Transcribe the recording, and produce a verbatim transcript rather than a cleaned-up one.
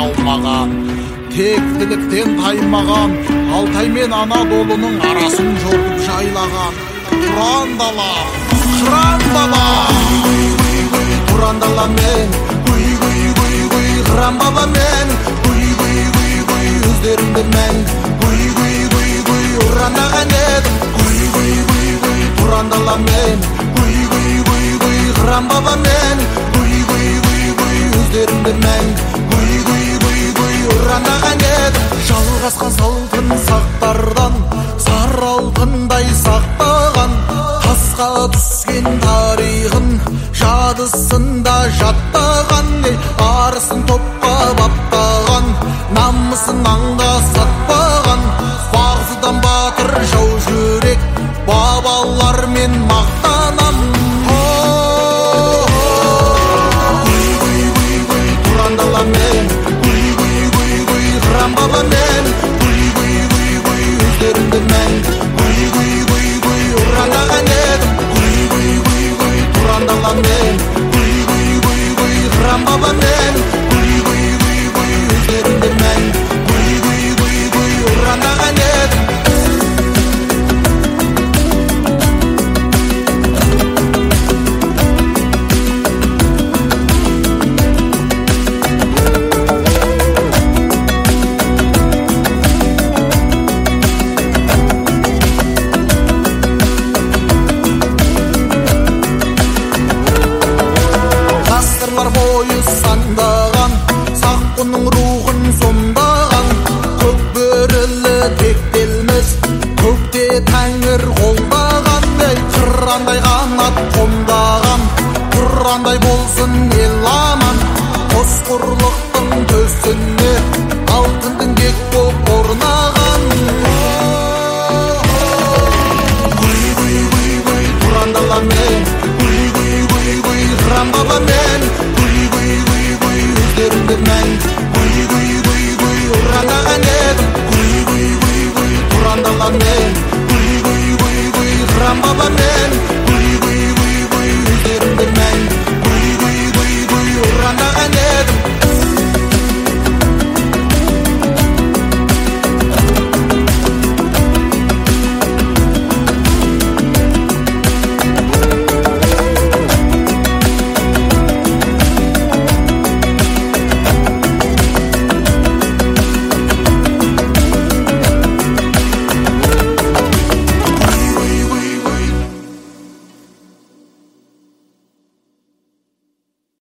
аумаған, тектіліктен таймаған, Алтай мен Анадолының арасын жортып жайлаған тұран дала, қыран дала. Тұран дала мен, гүй гүй гүй гүй, қыран баба мен, гүй гүй гүй гүй, өздеріңді мән, гүй гүй гүй гүй, ұрандаған едім, гүй гүй гүй гүй. Тұран дала мен, гүй гүй гүй гүй, қыран баба мен, гүй гүй гүй гүй, өздеріңді мән, гүй гүй гүй гүй, ұрандаған едім. Жалғасқан салтын сақтардан, сары алтындай сақтаған, тасқа түскен тарихын жадысында жаттаған, ей арысын топқа баптаған, намысын аңға сатпаған, бағзыдан батыр жау жүрек, бабалармен мақтанам. Гүй гүй гүй гүй, тұран дала мен, гүй гүй гүй гүй, қыран баба мен, гүй гүй гүй гүй, өздеріңді мән, гүй гүй гүй гүй, ұрандаған едім, гүй гүй гүй гүй. Тұран дала мен, гүй гүй гүй гүй, қыран баба мен, гүй гүй гүй гүй, өздеріңді мән, гүй гүй гүй гүй, ұрандаған едім. Бойы сандаған, саққының рухын сомдаған, көк бөрілі тектелмес, көкте тәңір қолдаған, ей қырандай қанат қомдаған, тұрандай болсын ел аман, қос құрлықтың төсіне алтын діңгек боп орнаған. Гүй гүй гүй гүй, тұран дала мен, гүй гүй гүй гүй, қыран баба мен, өздеріңді мән, гүй гүй гүй гүй, ұрандаған едім, гүй гүй гүй гүй. Тұран дала мен, гүй гүй гүй гүй, қыран баба мен.